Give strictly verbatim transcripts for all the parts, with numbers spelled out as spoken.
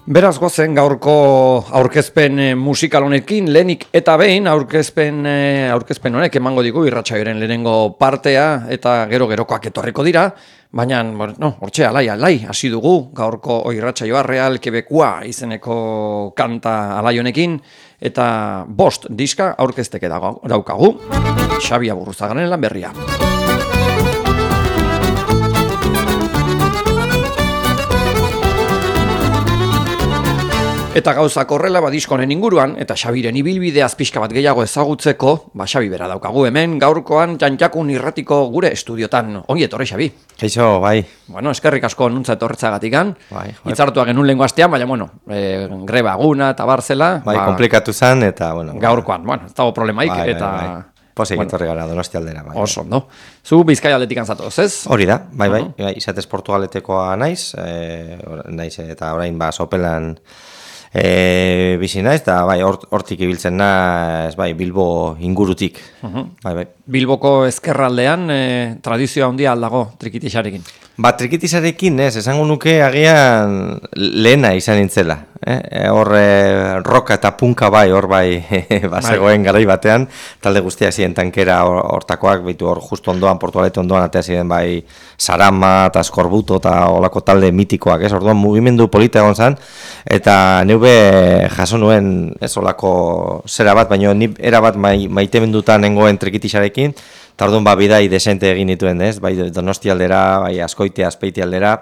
Beraz gozen gaurko aurkezpen eh, musikal honekin, lehenik eta behin aurkezpen, eh, aurkezpen honek emango digu irratsaioaren lehenengo partea eta gero-gerokoak etorriko dira, baina, no, hortxe, alai, alai, hasi dugu gaurko irratsaioa Real Quebecoa izeneko kanta alai honekin, eta bost diska aurkezteke daukagu, Xabi Aburruzagaren lan berria. Eta gauzak horrela badiskonen inguruan, eta Xabiren ibilbideaz pixka bat gehiago ezagutzeko, ba Xabi bera daukagu hemen, gaurkoan Jantjakun irratiko gure estudiotan. Ongi etorri, Xabi. Kaixo, bai. Bueno, eskerrik asko nuntza etorretzagatikan. Bai, hitzartua genuen lehengo astean, baina, bueno, e, greba eguna eta barzela. Bai, ba, komplikatu zen, eta, bueno. Gaurkoan, bueno, ez dago problemaik, bai, eta... Bai, bai. Posik bueno, etorri gara, Donosti aldera. Bai, oso, no? Zu Bizkaia aldetik antzatoz, ez? Hori da, bai, bai. Uh-huh. bai izatez Portugaletekoa naiz, e, naiz eta orain ba sopelan E, bizi naiz, eta bai, hortik ibiltzen naiz, bai, Bilbo ingurutik. Uh-huh. Bai, bai. Bilboko ezkerraldean e, tradizioa handia aldago trikitisarekin. Ba, trikitisarekin, ez, esango nuke agian lehena izan nintzela. Eh? Hor eh, roka eta punka bai, hor bai, bazegoen garai batean, talde guztia ziren tankera hortakoak, bitu hor justu ondoan, Portugalete ondoan, atea ziren bai Sarama eta Skorbuto eta olako talde mitikoak, ez, orduan mugimendu polita egon zen, eta neube jaso nuen, ez, olako zera bat, baina ni erabat mai, maite mendutan nengoen trikitisarekin, eta orduan ba bidai desente egin dituen, ez, bai Donosti aldera, bai Azkoitia, Azpeiti aldera,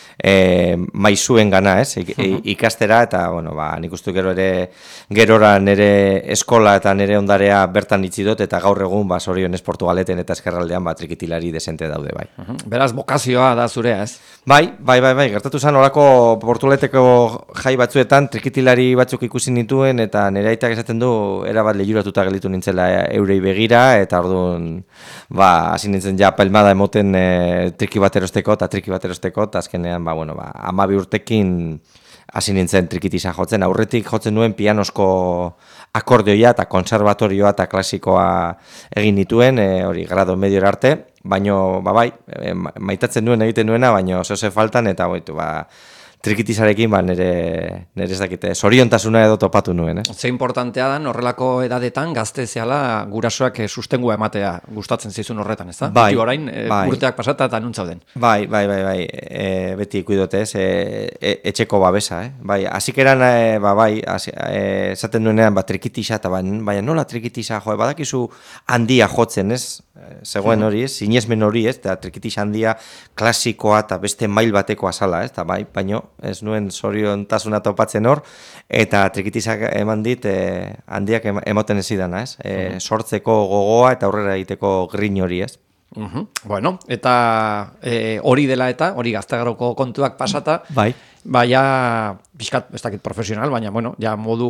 E, maizuen gana, ez, ikastera, eta, bueno, ba, nik uste gero ere, gerora nire eskola eta nire ondarea bertan itzi dut, eta gaur egun, ba, zorionez Portugaleten eta eskerraldean, ba, trikitilari desente daude, bai. Uh-huh. Beraz, bokazioa da zurea, ez? Bai, bai, bai, bai, gertatu zen, horako Portugaleteko jai batzuetan, trikitilari batzuk ikusi nituen, eta nire aitak esaten du, erabat lehuratuta gelitu nintzela eurei begira, eta orduan, ba, hasi nintzen ja pelmada emoten e, triki bat erosteko, eta triki bat erosteko, eta azkenean, ba, bueno, ba, amabi urtekin hasi nintzen trikitisa jotzen, aurretik jotzen nuen pianosko akordeoia eta konservatorioa eta klasikoa egin nituen, e, hori grado medio arte, baino, ba, bai, e, maitatzen nuen egiten nuena, baino zehose faltan, eta boitu, ba, trikitisarekin, ba, nire, nire ez dakite, zoriontasuna edo topatu nuen, eh? Ze importantea da, horrelako edadetan, gazte zehala, gurasoak sustengua ematea gustatzen zizun horretan, ez da? Bai, beti orain, bai. urteak pasata eta nuntzauden. Bai, bai, bai, bai, e, beti ikuidote, ez, e, e, etxeko babesa, eh? Bai, hasikeran, e, ba, bai, esaten e, nuenean, ba, trikitisa, eta baina nola trikitisa, jo, badakizu handia jotzen, ez? Zegoen hori, ez, sinesmen hori, ez, eta trikitisa handia klasikoa eta beste mail bateko azala, ez, eta bai, baino, ez nuen zoriontasuna topatzen hor, eta trikitisak eman dit, e, handiak emoten ez idana, ez, e, uh-huh. sortzeko gogoa eta aurrera egiteko grin hori, ez. Uh-huh. Bueno, eta e, hori dela eta, hori gaztegarroko kontuak pasata, bai, baina, pixkat, ez dakit profesional, baina, bueno, ja modu...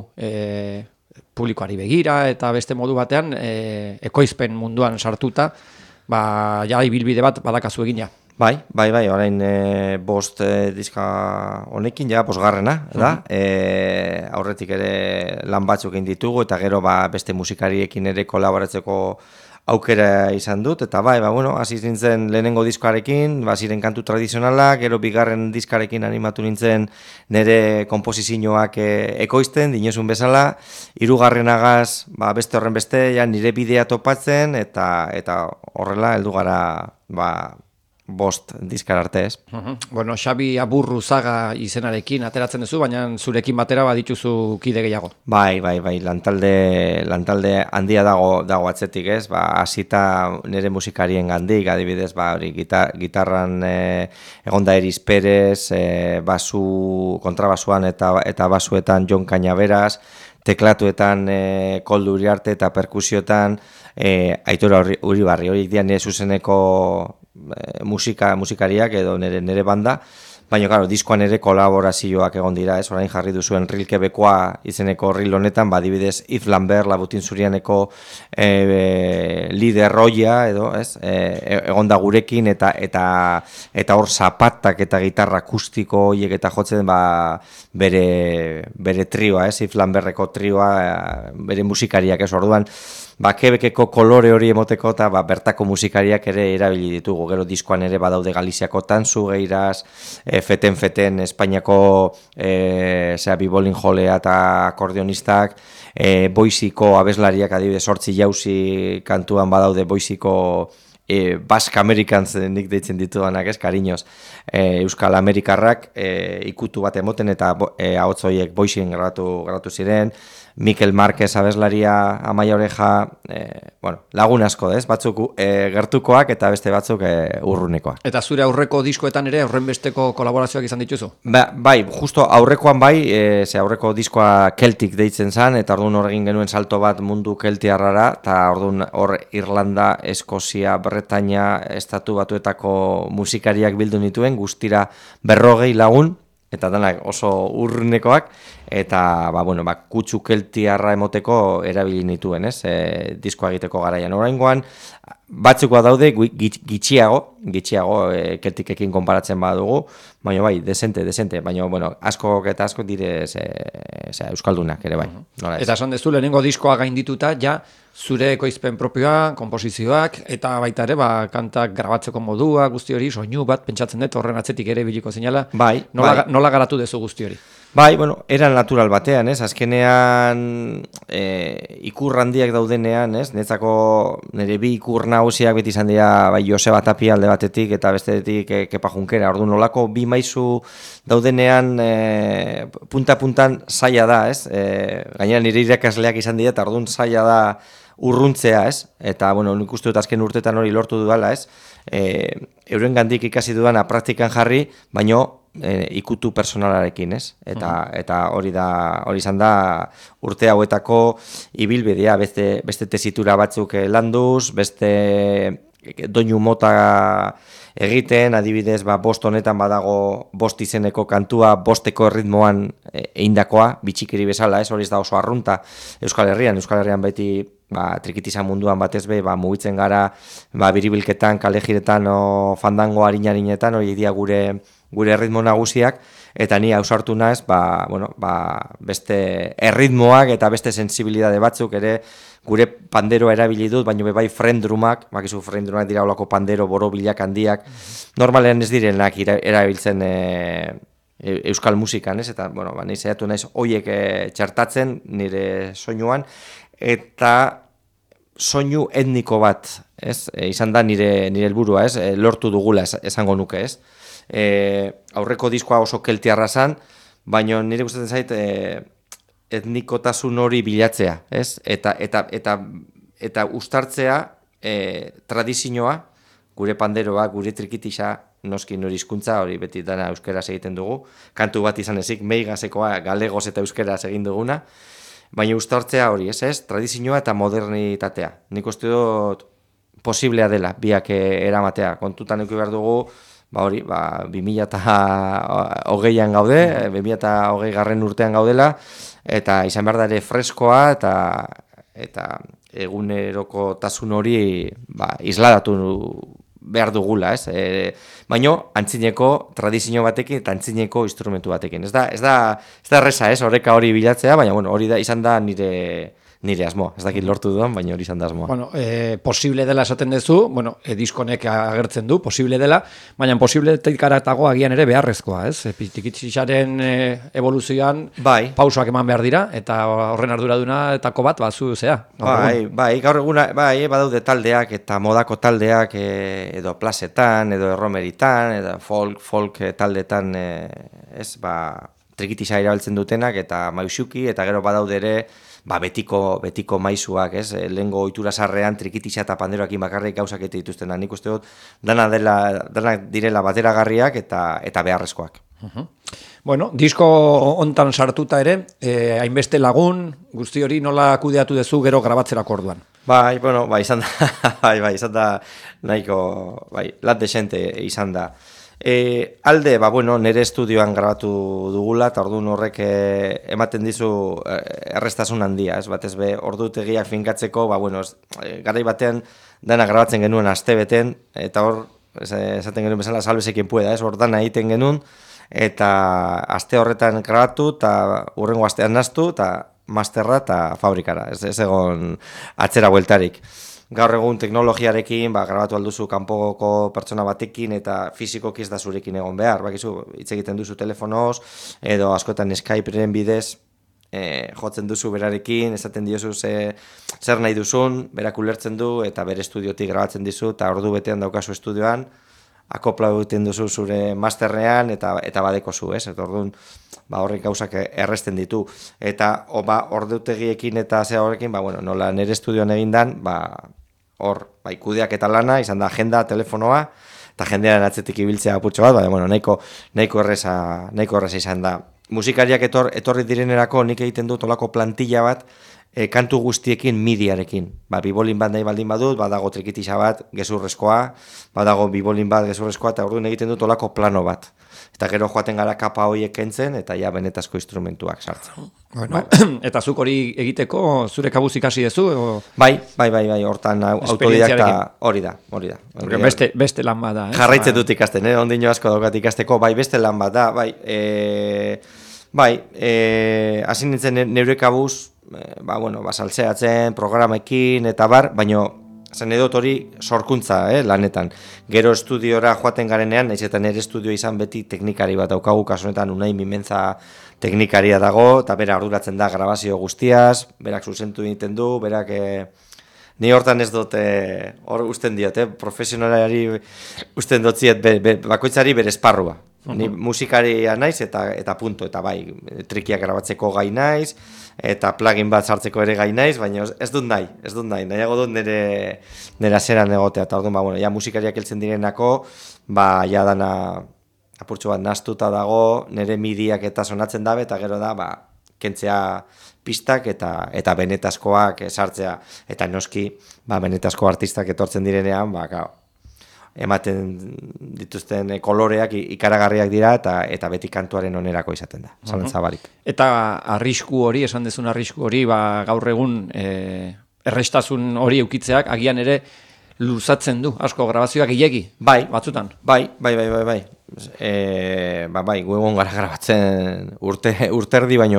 E, publikoari begira eta beste modu batean e, ekoizpen munduan sartuta, ba, ja ibilbide bat badakazu egina. Bai, bai, bai, orain e, bost e, diska honekin, ja, bosgarrena, da, uh-huh. e, aurretik ere lan batzuk egin ditugu, eta gero ba, beste musikariekin ere kolaboratzeko aukera izan dut, eta bai, ba, bueno, hasi nintzen lehenengo diskoarekin, ba, ziren kantu tradizionalak, gero bigarren diskarekin animatu nintzen nire komposizioak e, ekoizten, dinozun bezala, hirugarrenagaz, ba, beste horren beste, ja, nire bidea topatzen, eta eta horrela heldu gara, ba, bost diskar arte, ez. Uh-huh. Bueno, Xabi Aburruzaga izenarekin ateratzen duzu, baina zurekin batera badituzu kide gehiago. Bai, bai, bai, lantalde, lantalde handia dago dago atzetik, ez? Ba, hasita nire musikarien gandik, adibidez, ba, hori gitar, gitarran e, egonda Eris Perez, e, basu, kontrabasuan eta eta basuetan Jon Cañaveras, teklatuetan e, Koldo Uriarte eta perkusioetan e, Aitor Uribarri, horiek dian nire zuzeneko e, musika, musikariak edo nire, nire banda, baina, claro, diskoan ere kolaborazioak egon dira, ez, orain jarri duzuen Real Quebecoa izeneko reel honetan, badibidez Yves Lambert, Labutin Zurianeko e, e, lider roia, edo, ez, e, egon da gurekin, eta eta eta hor zapatak eta gitarra akustiko horiek eta jotzen, ba, bere, bere trioa, ez, Yves Lamberteko trioa, bere musikariak, ez, orduan, ba, Quebeceko kolore hori emoteko eta ba, bertako musikariak ere erabili ditugu. Gero diskoan ere badaude Galiziako Tanzu, Geiraz, e, Feten Feten, Espainiako e, zera, bibolin jolea eta akordionistak, e, Boisiko abeslariak adibidez sortzi jauzi kantuan badaude Boisiko E, Basque Americans nik deitzen ditudanak, ez, kariñoz, e, Euskal Amerikarrak e, ikutu bat emoten eta e, ahots horiek boixin grabatu, grabatu ziren, Mikel Marquez abeslaria, Amaia Oreja, e, bueno, lagun asko, ez, batzuk e, gertukoak eta beste batzuk e, urrunekoak. Eta zure aurreko diskoetan ere aurren besteko kolaborazioak izan dituzu? Ba, bai, justo aurrekoan bai, e, ze aurreko diskoa Celtic deitzen zen, eta orduan hor egin genuen salto bat mundu keltiarrara, eta orduan hor Irlanda, Eskozia, Bretaña, estatu batuetako musikariak bildu nituen, guztira berrogei lagun, eta danak oso urrunekoak, eta ba, bueno, ba, kutsu keltiarra emoteko erabili nituen, ez, e, diskoa egiteko garaian. Oraingoan, batzukoa daude gitxiago, gitxiago e, keltikekin konparatzen badugu, baina bai, desente, desente, baina bueno, asko eta asko dire ze, ze, euskaldunak ere bai. Nola ez? Eta esan dezu, lehenengo diskoa gaindituta, ja, zure ekoizpen propioa, konposizioak, eta baita ere, ba, kantak grabatzeko modua, guzti hori, soinu bat, pentsatzen dut, horren atzetik ere biliko zinala. Bai, nola, bai. Nola garatu dezu guzti hori? Bai, bueno, eran natural batean, ez? Azkenean e, ikur handiak daudenean, ez? Netzako nire bi ikur nagusiak beti izan dira bai Joseba Tapia alde batetik eta bestetik e, Kepa Junkera. Orduan nolako bi maisu daudenean e, punta-puntan zaila da, ez? E, gainera nire irakasleak izan dira eta orduan zaila da urruntzea, ez? Eta, bueno, nik uste dut azken urtetan hori lortu dudala, ez? E, euren gandik ikasi dudana praktikan jarri, baino e, ikutu personalarekin, ez? Eta, uh-huh. eta hori da, hori izan da urte hauetako ibilbidea, beste, beste tesitura batzuk landuz, beste doinu mota egiten, adibidez, ba, bost honetan badago bost izeneko kantua, bosteko erritmoan eindakoa, bitxikiri bezala, ez? Hori ez da oso arrunta Euskal Herrian, Euskal Herrian beti ba, trikitizan munduan batez be, ba, mugitzen gara, ba, biribilketan, kalejiretan, o, fandango harinarinetan, hori dira gure, gure erritmo nagusiak, eta ni ausartu naiz, ba, bueno, ba, beste erritmoak eta beste sensibilidade batzuk ere gure pandero erabili dut, baina bai frendrumak, bakizu frendrumak dira olako pandero borobilak handiak, normalean ez direnak erabiltzen e, euskal musikan, ez? Eta, bueno, ba, nahi zaiatu naiz hoiek e, txartatzen nire soinuan, eta soinu etniko bat, ez? E, izan da nire nire helburua, ez? E, lortu dugula esango nuke, ez? E, aurreko diskoa oso keltiarra zan, baina nire gustatzen zait e, etnikotasun hori bilatzea, ez? Eta eta eta eta uztartzea e, tradizioa, gure panderoa, gure trikitisa, noski nori hizkuntza hori beti dana euskeraz egiten dugu. Kantu bat izan ezik meigasekoa galegoz eta euskeraz egin duguna. Baina uztartzea hori, ez, ez? Tradizioa eta modernitatea. Nik uste dut posiblea dela biak eramatea. Kontutan eduki behar dugu, ba hori, ba bi mila hogeian gaude, bi mila hogei garren urtean gaudela, eta izan behar da ere freskoa eta eta egunerokotasun hori ba, isladatu behar dugula, ez? E, baino antzineko tradizio batekin eta antzineko instrumentu batekin. Ez da, ez da, ez da erresa, ez? Oreka hori bilatzea, baina bueno, hori da izan da nire nire asmoa. Ez dakit lortu dudan, baina hori izan da asmoa. Bueno, e, posible dela esaten duzu, bueno, e, diskonek agertzen du, posible dela, baina posibiletik aratago agian ere beharrezkoa, ez? E, Tikitxaren e, evoluzioan bai. pausoak eman behar dira, eta horren arduraduna etako bat, bazu zea. Bai, bai, gaur eguna, bai, badaude taldeak eta modako taldeak e, edo plazetan, edo erromeritan, edo folk, folk taldetan, e, ez, ba, trikitisa irabiltzen dutenak, eta maiusuki, eta gero badaude ere, ba, betiko, betiko maisuak, ez? Lehengo ohitura sarrean trikitisa eta panderoakin bakarrik gauzak egite dituzten. Nik uste dut dana dela, dana direla bateragarriak eta eta beharrezkoak. Uh-huh. Bueno, disko hontan sartuta ere, eh, hainbeste lagun, guzti hori nola kudeatu duzu gero grabatzerako orduan? Bai, bueno, bai, izan da, bai, bai, izan da nahiko, bai, lat desente izan da. E, alde, ba, bueno, nire estudioan grabatu dugula, eta orduan horrek e, ematen dizu e, errestasun handia, ez batez be, ordutegiak finkatzeko, ba, bueno, ez, e, garai batean dana grabatzen genuen astebeten, eta hor, ez, esaten genuen bezala, salbezekin pueda, ez, hor dana egiten genuen, eta aste horretan grabatu, eta urrengo astean naztu, eta masterra eta fabrikara, ez, ez egon atzera bueltarik. Gaur egun teknologiarekin, ba, grabatu alduzu kanpoko pertsona batekin eta fizikoki ez da zurekin egon behar. Bakizu, hitz egiten duzu telefonoz, edo askotan Skyperen bidez, e, jotzen duzu berarekin, esaten diozu ze, zer nahi duzun, berak ulertzen du, eta bere estudiotik grabatzen dizu, eta ordu betean daukazu estudioan, akopla egiten duzu zure masterrean, eta eta badeko zu, ez? Eta orduan, ba, horrek gauzak erresten ditu. Eta o, ba, ordutegiekin eta zea horrekin, ba, bueno, nola nire estudioan egindan, ba, hor, ba, ikudeak eta lana, izan da agenda, telefonoa, eta jendearen atzetik ibiltzea apurtxo bat, ba, bueno, nahiko, nahiko, erreza, nahiko erreza izan da. Musikariak etor, etorri direnerako nik egiten dut olako plantilla bat, e, kantu guztiekin midiarekin. Ba, bibolin bat nahi baldin badut, badago trikitisa bat, gezurrezkoa, badago bibolin bat gezurrezkoa, eta orduan egiten dut olako plano bat. Eta gero joaten gara kapa horiek kentzen, eta ja benetazko instrumentuak sartzen. Bueno, eta zuk hori egiteko zure kabuz ikasi duzu? O... Bai, bai, bai, bai, hortan autodidakta hori da, hori da. Hori beste, beste lan bada, eh? Jarraitzen dut ikasten, eh? Ondino asko daukat ikasteko, bai, beste lan bat da, bai, e, bai, e, hasi nintzen neure kabuz, e, ba, bueno, ba, saltzeatzen, programekin, eta bar, baino, zen edot hori sorkuntza, eh, lanetan. Gero estudiora joaten garenean, naiz eta nire estudio izan beti teknikari bat daukagu, kasu honetan Unai Mimenza teknikaria dago, eta bera arduratzen da grabazio guztiaz, berak zuzentu egiten du, berak... Eh, ni hortan ez dut, eh, hor usten diot, eh, profesionalari usten dutziet, be, be, bakoitzari bere esparrua. Ni musikaria naiz eta eta punto, eta bai, trikiak grabatzeko gai naiz, eta plugin bat sartzeko ere gai naiz, baina ez dut nahi, ez dut nahi, nahiago dut nire, nire aseran egotea, eta orduan, ba, bueno, ja musikariak heltzen direnako, ba, ja dana apurtxo bat nastuta dago, nire midiak eta sonatzen dabe, eta gero da, ba, kentzea pistak eta eta benetazkoak sartzea, eta noski, ba, benetazko artistak etortzen direnean, ba, gau, ematen dituzten koloreak ikaragarriak dira eta eta beti kantuaren onerako izaten da, zalantza barik. Eta arrisku hori, esan dezun arrisku hori, ba, gaur egun e, errestasun hori eukitzeak agian ere luzatzen du, asko grabazioak gilegi, bai, batzutan. Bai, bai, bai, bai, bai. E, ba, bai, gu egon gara grabatzen urte, urterdi baino,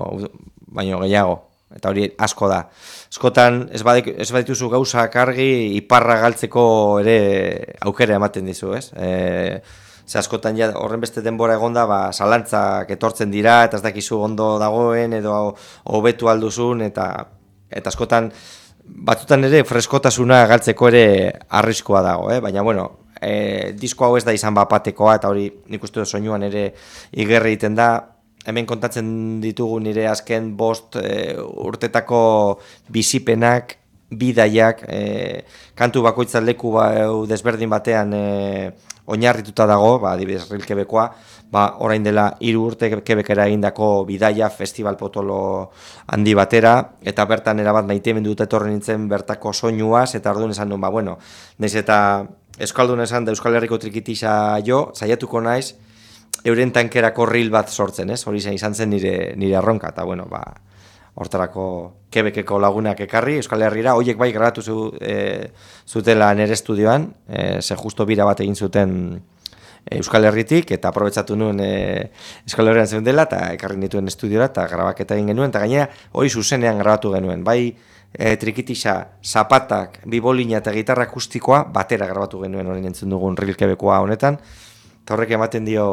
baino gehiago. Eta hori asko da. Askotan ez badituzu gauzak argi iparra galtzeko ere aukera ematen dizu, ez? E, ze askotan ja horren beste denbora egonda, ba, zalantzak etortzen dira, eta ez dakizu ondo dagoen, edo hobetu alduzun, eta eta askotan batzutan ere freskotasuna galtzeko ere arriskoa dago, eh? Baina, bueno, e, disko hau ez da izan bapatekoa, eta hori nik uste dut soinuan ere igerri egiten da. Hemen kontatzen ditugu nire azken bost e, urtetako bizipenak, bidaiak, e, kantu bakoitza leku ba, desberdin batean e, oinarrituta dago, ba, adibidez Rilkebekoa, ba, orain dela hiru urte Quebecera egindako bidaia festival potolo handi batera, eta bertan erabat maitemendu dut etorri nintzen bertako soinuaz, eta orduan esan duen, ba, bueno, naiz eta euskaldun esan da Euskal Herriko trikitisa jo, saiatuko naiz, euren tankerako ril bat sortzen, ez? Hori izan zen nire, nire arronka, eta bueno, ba, hortarako Quebeceko lagunak ekarri, Euskal Herrira, hoiek bai grabatu zu, e, zutela nire estudioan, e, ze justo bira bat egin zuten Euskal Herritik, eta aprobetsatu nuen e, Euskal Herrian zeuden dela, eta ekarri nituen estudiora, eta grabaketa egin genuen, eta gainera hori zuzenean grabatu genuen, bai e, trikitisa, zapatak, bibolina eta gitarra akustikoa, batera grabatu genuen hori entzun dugun Ril Quebecoa honetan, eta horrek ematen dio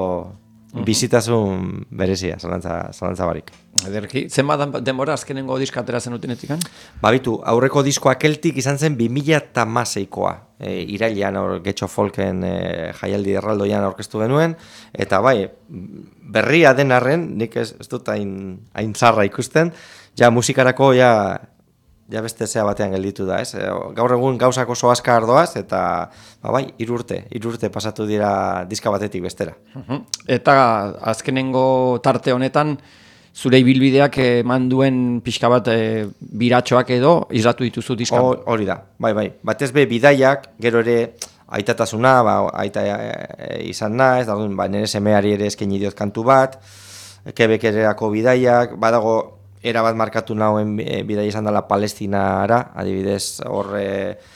bizitasun berezia, zalantza, zalantza barik. Ederki, zenbat denbora azkenengo diska atera zen utenetik? Babitu, aurreko diskoa keltik izan zen bi mila hamaseikoa. E, irailean hor Getxo Folken e, jaialdi erraldoian aurkeztu genuen, eta bai, berria den arren, nik ez, ez dut hain, hain zarra ikusten, ja musikarako ja... ja beste zea batean gelditu da, ez? Gaur egun gauzak oso azkar doaz, eta ba bai, hiru urte, hiru urte pasatu dira diska batetik bestera. Eta azkenengo tarte honetan, zure ibilbideak eman duen pixka bat e, biratxoak edo izratu dituzu diskan? Hori da, bai, bai. Batez be bidaiak, gero ere aitatasuna, ba, aita e, izan naiz, da, ba, nire semeari ere eskaini diot kantu bat, Quebecerako bidaiak, badago era bat markatu nauen e, bidaia izan dela Palestinara, adibidez hor e,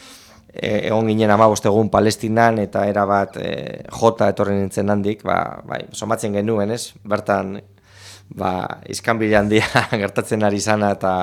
e, egon ginen hamabost egun Palestinan, eta era bat e, jota etorri nintzen handik, ba, bai, somatzen genuen, ez? Bertan ba, iskanbila handia gertatzen ari zana eta,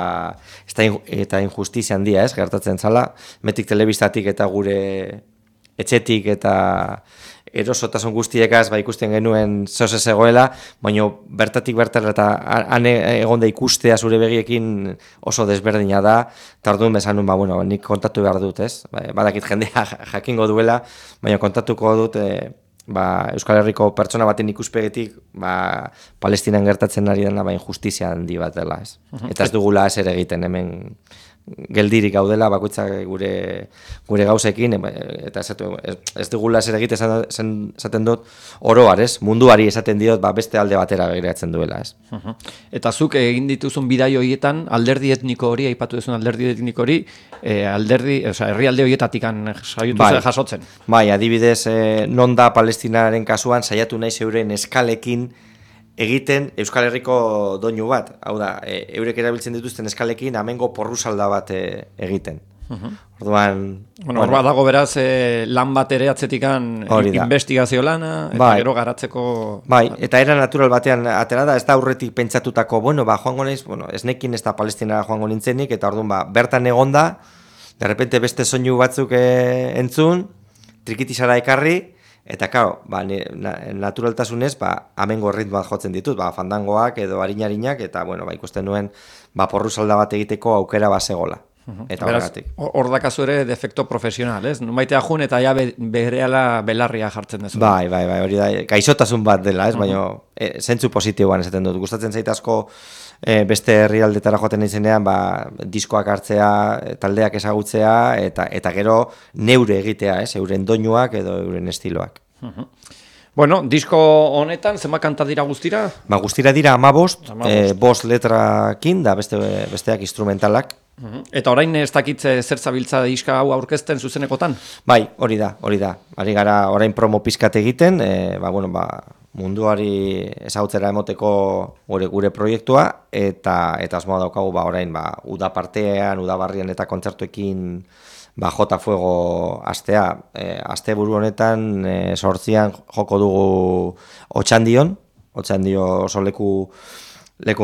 eta injustizia handia, ez, gertatzen zala, metik telebistatik eta gure etxetik eta erosotasun guztiekaz ba, ikusten genuen zehoz ez egoela, baina bertatik bertara eta han egon da ikustea zure begiekin oso desberdina da, eta orduan bezan nuen, ba, bueno, nik kontatu behar dut, ez? Badakit jendea jakingo duela, baina kontatuko dut e, ba, Euskal Herriko pertsona baten ikuspegetik ba, Palestinan gertatzen ari dena ba, injustizia handi bat dela, ez? Eta ez dugula ezer egiten hemen geldirik gaudela bakoitzak gure gure gauzekin eta ez, ez dugula zer egite esaten dut oroar, ez? Munduari esaten diot ba, beste alde batera begiratzen duela, ez? Uh-huh. Eta zuk egin dituzun bidai horietan alderdi etniko hori aipatu duzun alderdi etniko hori eh, alderdi, osea, herrialde horietatikan saiatu bai, jasotzen. Bai, adibidez, eh, non da Palestinaren kasuan saiatu naiz euren eskalekin egiten Euskal Herriko doinu bat, hau da, e, eurek erabiltzen dituzten eskalekin amengo porrusalda bat e, egiten. Uh-huh. Orduan, bueno, hor dago beraz e, lan bat ere atzetikan investigazio lana eta bai, gero garatzeko bai, eta era natural batean atera da, ez da aurretik pentsatutako, bueno, ba joango naiz, bueno, ez nekin ez da Palestinara joango nintzenik eta orduan ba bertan egonda, de repente beste soinu batzuk e, entzun, trikitisara ekarri. Eta, karo, ba, naturaltasunez, ba, amengo ritmo bat jotzen ditut, ba, fandangoak edo harinarinak, eta, bueno, ba, ikusten nuen, ba, porrusalda bat egiteko aukera basegola. Uh-huh. Eta horregatik. Hor dakazu ere defekto profesional, ez? Numaitea jun eta ja be, berehala belarria jartzen dezu. Bai, bai, bai, hori da, gaixotasun bat dela, ez? Uh-huh. Baina, e, zentzu positiboan esaten dut. Gustatzen zait asko e, beste herrialdetara joaten izenean, ba, diskoak hartzea, taldeak ezagutzea, eta eta gero neure egitea, ez? Euren doinuak edo euren estiloak. Uh-huh. Bueno, disko honetan, zenbat kanta dira guztira? Ba, guztira dira amabost, e, bost letrakin, da beste, besteak instrumentalak. Uh-huh. Eta orain ez dakitze zer zabiltza diska hau aurkezten zuzenekotan? Bai, hori da, hori da. Ari gara orain promo pizkat egiten, e, ba, bueno, ba, munduari ezagutzera emoteko gure, gure proiektua, eta eta asmoa daukagu ba, orain ba, uda partean, udabarrian eta kontzertuekin ba, jota fuego astea. E, aste buru honetan e, sortzian joko dugu Otxandion, Otxandio oso leku leku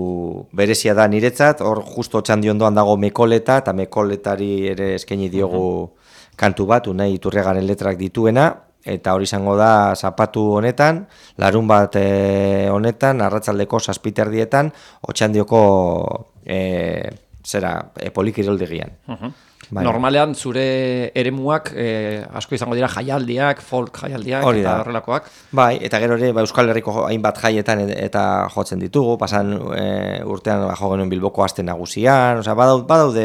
berezia da niretzat, hor justo Otxandion doan dago Mekoleta, eta Mekoletari ere eskaini diogu uh-huh. kantu bat, Unai Iturriagaren letrak dituena, eta hori izango da zapatu honetan, larun bat e, honetan, arratsaldeko zazpiterdietan, Otxandioko e, zera, e, polikiroldegian. Uh-huh. Bai. Normalean zure eremuak eh, asko izango dira jaialdiak, folk jaialdiak hori eta da. Horrelakoak. Bai, eta gero ere ba, Euskal Herriko hainbat jaietan eta jotzen ditugu, pasan e, urtean ba, jo genuen Bilboko aste nagusian, osea badaude, badaude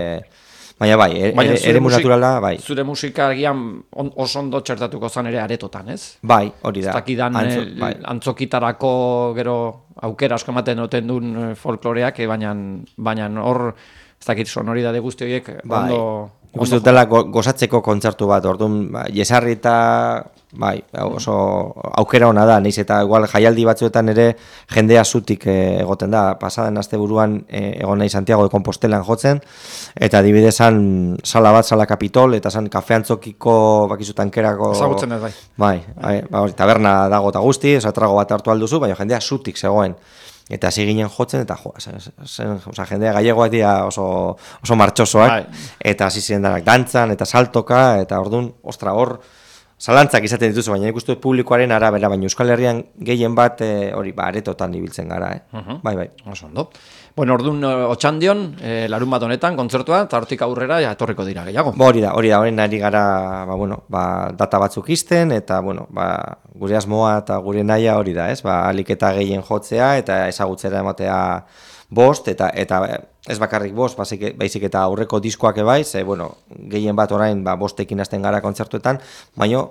baina bai, e, ere, eremu naturala, bai. Zure musika agian on, oso ondo txertatuko zan ere aretotan, ez? Bai, hori da. Zakidan Antzo, bai. Antzokitarako gero aukera asko ematen duten duen folkloreak, baina baina hor ez dakit sonoridade guzti horiek bai. ondo... Guzti dutela go, gozatzeko kontzertu bat, orduan ba, jesarri eta bai, oso aukera ona da, naiz eta igual jaialdi batzuetan ere jendea zutik e, egoten da, pasaden asteburuan e, egon nahi Santiago de Compostelan jotzen, eta adibidez san sala bat, sala Kapitol, eta san kafe antzokiko bakizu tankerako... Ezagutzen ez bai. Bai, bai, bai, taberna dago eta guzti, oza, trago bat hartu alduzu, baina jendea zutik zegoen. Eta hasi ginen jotzen, eta jo, zen, zen, oza, jendea gallegoak dira oso, oso martxosoak, bai. Eta hasi ziren danak dantzan, eta saltoka, eta orduan, ostra, hor, zalantzak izaten dituzu, baina ikustu publikoaren arabera, baina Euskal Herrian gehien bat, hori, e, ba, aretotan ibiltzen gara, eh? Uh-huh. Bai, bai. Oso ondo. Bueno, orduan Otxandion, e, larun bat honetan, kontzertua, eta hortik aurrera, ja, etorriko dira gehiago. Ba, hori da, hori da, horren ari gara, ba, bueno, ba, data batzuk izten, eta, bueno, ba, gure asmoa eta gure naia hori da, ez? Ba, alik eta gehien jotzea, eta ezagutzera ematea bost, eta eta ez bakarrik bost, baizik eta aurreko diskoak ebai, ze, bueno, gehien bat orain ba, bostekin hasten gara kontzertuetan, baina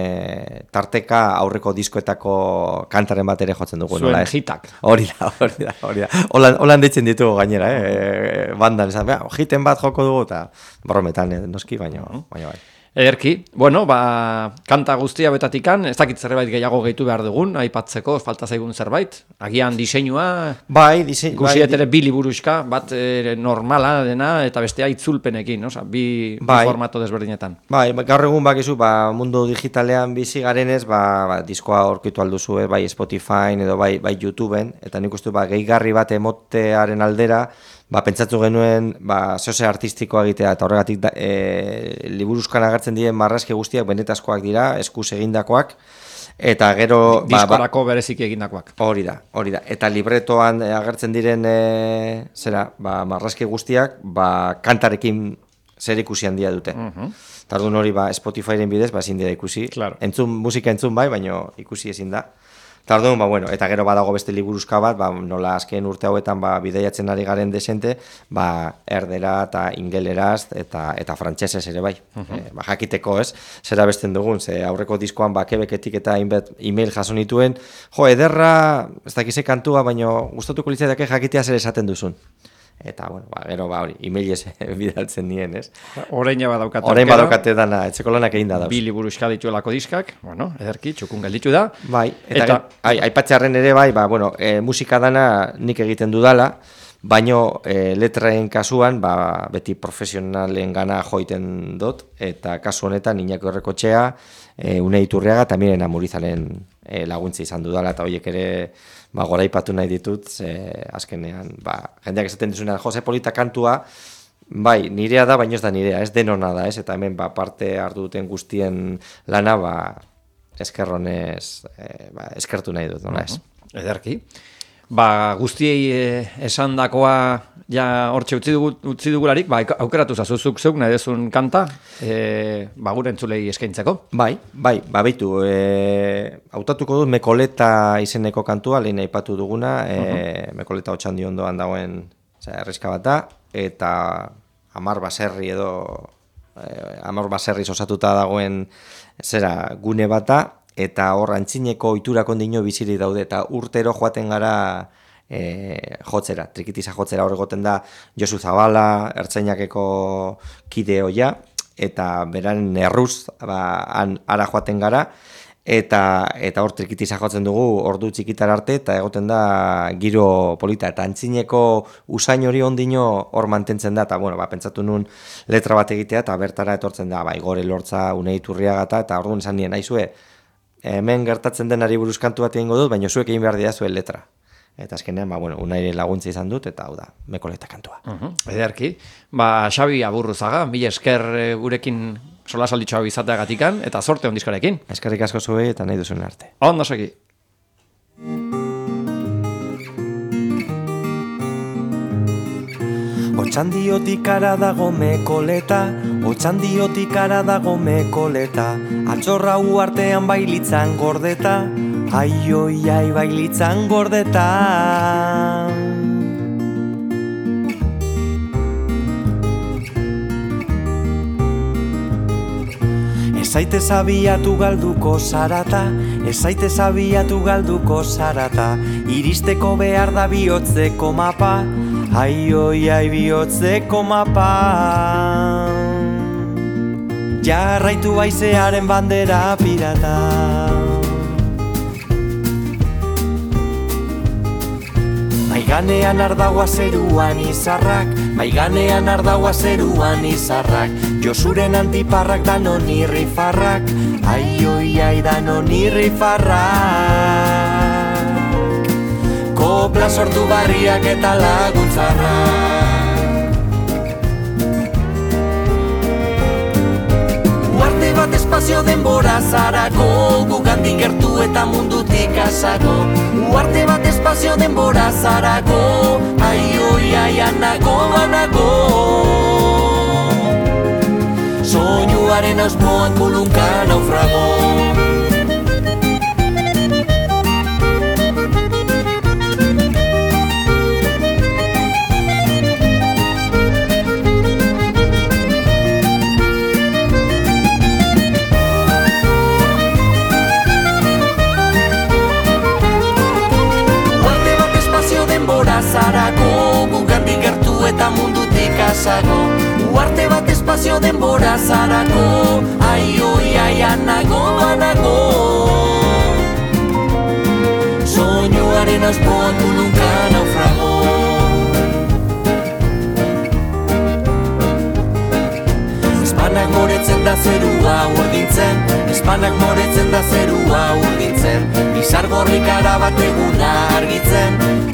e, tarteka aurreko diskoetako kantaren bat ere jotzen dugu. Zuen hitak. Hori da, hori da, hori da. Holan, holan ditzen ditugu gainera, eh? Bandan, esan, hiten bat joko dugu, eta borrometan, eh, noski, baina, baina bai. Ederki, bueno, ba, kanta guztia betatikan, ez dakit zerbait gehiago gehitu behar dugun, aipatzeko, falta zaigun zerbait, agian diseinua, bai, disein, guziet bai, ere bi liburuxka, bat e, normala dena, eta bestea itzulpenekin, oza, bi, bai, bi formato desberdinetan. Bai, gaur egun bakizu, ba, mundu digitalean bizi garenez, ba, ba, diskoa aurkitu alduzu, eh, bai Spotify edo bai, bai YouTubeen, eta nik uste, ba, gehigarri bat emotearen aldera, ba, pentsatu genuen ba, zehose artistikoa egitea, eta horregatik da, e, liburuzkan agertzen diren marrazki guztiak benetazkoak dira, eskuz egindakoak, eta gero... Diskorako ba, ba, bereziki egindakoak. Hori da, hori da. Eta libretoan agertzen diren, e, zera, ba, marrazki guztiak, ba, kantarekin zer ikusi handia dute. Uh-huh. Tardun hori, ba, Spotifyren bidez, ba, ezin dira ikusi. Claro. Entzun, musika entzun bai, baina ikusi ezin da. Tardun, ba, bueno, eta gero badago beste liburuzka bat, ba, nola azken urte hauetan ba, bideiatzen ari garen desente, ba, erdera eta ingeleraz eta eta frantsesez ere bai. Uh-huh. e, ba, jakiteko ez, zera besten dugun, ze aurreko diskoan ba, Quebeketik eta inbet email jaso nituen, jo, ederra, ez dakize kantua, baina gustatuko litzaidake jakitea zer esaten duzun. Eta, bueno, ba, gero, ba, hori, emailez bidaltzen nien, ez? Orain badaukate. Orain badaukate dana, etxeko lanak egin da dauz. Bi liburuxka dituelako diskak, bueno, ederki, txukun gelditu da. Bai, eta, eta... Ai, aipatzearen ere, bai, ba, bueno, e, musika dana nik egiten dudala, baino e, letraen kasuan, ba, beti profesionalen gana joiten dut, eta kasu honetan, Iñaki Errekotxea, e, Une Iturriaga, eta Miren Amurizaren e, laguntza izan dudala, eta horiek ere... Ba, goraipatu nahi ditut, ze, azkenean, ba, jendeak esaten dizunean, Jose Polita kantua, bai, nirea da, baina ez da nirea, ez denona da, ez, eta hemen, ba, parte hartu duten guztien lana, ba, eskerronez, e, ba, eskertu nahi dut, nola ez. Uh-huh. Ederki. Ba, guztiei eh, esandakoa ja hortxe utzi, dugu, utzi dugularik, ba, aukeratu zazuzuk zeuk nahi dezun kanta, e, ba, gure entzulei eskaintzeko. Bai, bai, ba, beitu, e, hautatuko dut Mekoleta izeneko kantua, lehen aipatu duguna, e, uh-huh. Mekoleta Otxandi ondoan dagoen erreska bat da, eta Amar Baserri edo, e, Amar Baserri osatuta dagoen zera gune bat da, eta hor antzineko ohiturako ondino bizirik daude, eta urtero joaten gara e, jotzera, trikitiza jotzera hor egoten da Josu Zabala, Ertzainakeko kide hoia, eta beran erruz, ba, han ara joaten gara, eta eta hor trikitiza jotzen dugu ordu txikitar arte, eta egoten da giro polita, eta antzineko usain hori ondino hor mantentzen da, eta bueno, ba, pentsatu nun letra bat egitea, eta bertara etortzen da, ba, Igor Elortza, Une Iturriaga, eta orduan esan nien, aizue, hemen gertatzen denari buruz kantu bat egingo dut, baina zuek egin behar dira zuen letra. Eta azkenean, ba, bueno, Unai laguntza izan dut, eta hau da, Mekoleta kantua. Uh-huh. Ederki. Ba, Xabi Aburruzaga, mila esker gurekin solasalditxoa izateagatikan, eta zorte ondiskorekin. Eskerrik asko zuei, eta nahi duzuen arte. Ondo segi. Otxandiotik ara dago Mekoleta, otxandiotik ara dago Mekoleta, atxorra uartean bailitzan gordeta, ai oi ai bailitzan gordeta. Ezaite zabiatu galduko zarata, ezaite zabiatu galduko zarata, iristeko behar da bihotzeko mapa, ai oi ai bihotzeko mapa. Jarraitu haizearen bandera pirata. Maiganean ardagoa zeruan izarrak, maiganean ardagoa zeruan izarrak, Josuren antiparrak danon irrifarrak, ai oi ai danon irrifarrak. Kopla sortu barriak eta laguntzarrak. Uarte bat espazio denbora zarako, gugandik gertu eta mundutik asako. Uarte bat espazio denbora zarako, ai oi ai anago anago. Soinuaren auspoan kulunka naufrago. Zarako, gugandik gertu eta mundutik ekasago, uarte bat espazio denbora zarako, ai oi ai anago, anago. Soinuaren aspoan bulunka naufrago. Espanak moretzen da zerua urdintzen, espanak moretzen da zerua urdintzen, izar gorrik arabat eguna argitzen,